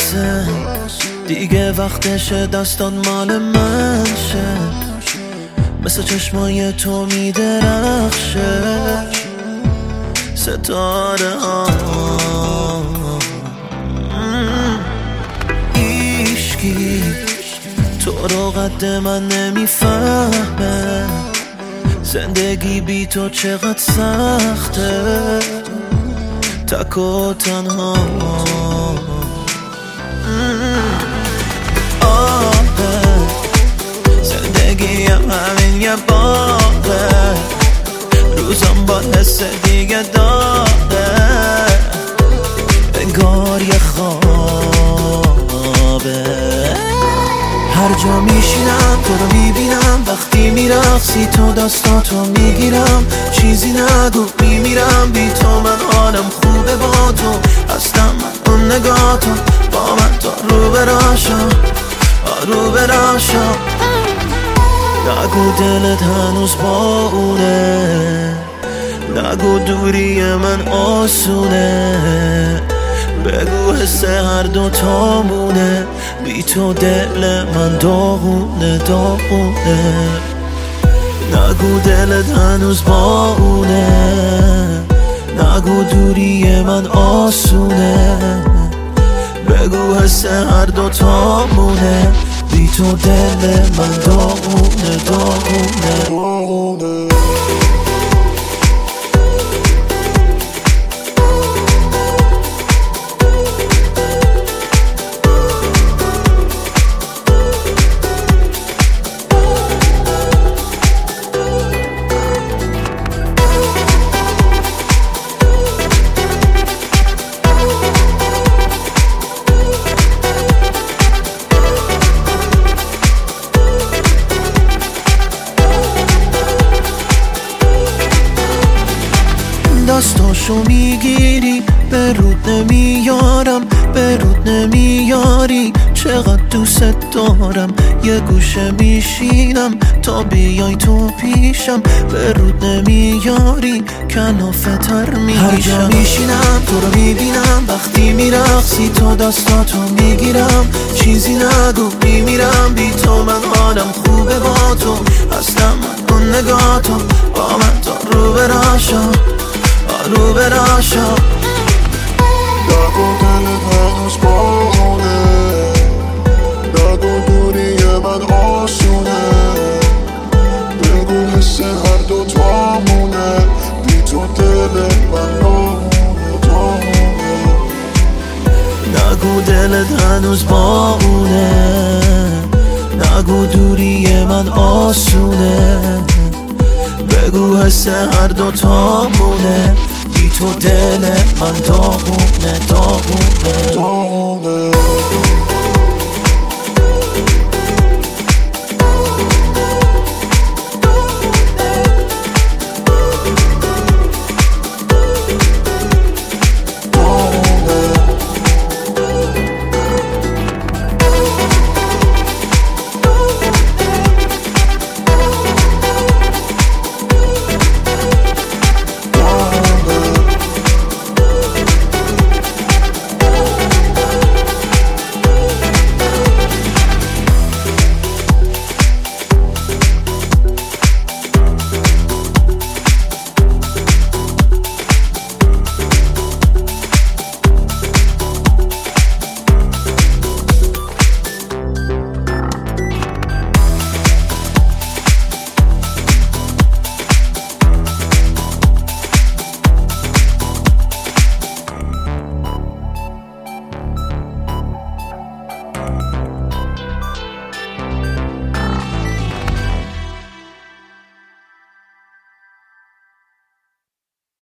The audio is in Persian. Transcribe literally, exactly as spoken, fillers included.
بسه دیگه وقتشه دستان مال من شه، مثل چشمای تو میدرخشه ستاره ها. ایشکی تو رو قد من نمیفهمه، زندگی بی تو چقدر سخته، تک و تنها. آه زندگی هم همین یه باغه، روزم با حس دیگه داغه، انگار یه خوابه. هر جا میشینم تو رو میبینم، وقتی میرقصی تو دستاتو میگیرم، چیزی نگو میمیرم بی تو، من حالم خوبه با تو، هستم من اون نگاهتو، با من تا رو براشا رو براشا. نگو دلت هنوز با اونه، نگو دوری من آسونه، بگو حس هر دوتامونه، بی تو دل من داغونه داغونه. نگو دلت هنوز با اونه، نگو دوری من آسونه، بگو حس هر دوتامونه، بی تو دل من داغونه داغونه. دستاشو میگیری به رود نمیارم، به رود نمیاری، چقدر دوست دارم، یه گوشه میشینم تا بیای تو پیشم، به رود نمیاری کلافه تر میشم. هر جا میشینم تو رو میبینم، وقتی میرقصی تو دستاتو میگیرم، چیزی نگو میمیرم بی تو، من حالم خوبه با تو، هستم من اون نگاهتو، با من تا رو براشا رو براشا. نگو دلت هنوز باونه، نگو دوری من آسونه، بگو حس هر دوتامونه، بی تو دل من داغونه داغونه. نگو دلت هنوز با اونه، نگو دوری من آسونه، بگو حس هر دوتامونه، بی تو دل من داغونه داغونه.